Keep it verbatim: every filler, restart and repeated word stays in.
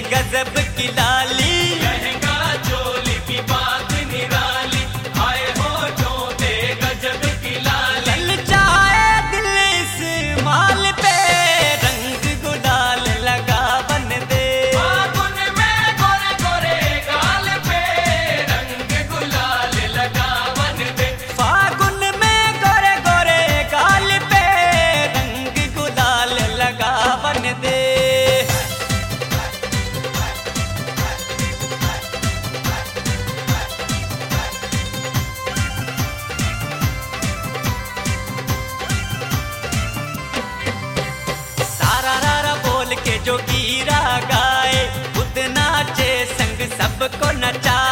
गजब की लाली, लहंगा चोली की बात निराली, आए होठों पे गजब की लाली। ललचाए दिल इस माल पे, रंग गुलाल लगा बन दे। फागुन में गोरे गोरे गाल पे, रंग गुलाल लगा बन दे। फागुन में गोरे गोरे गाल पे, रंग गुलाल लगा बन दे। सारा रारा बोल के जो गीरा गाए, खुद नाचे संग सबको नचाए।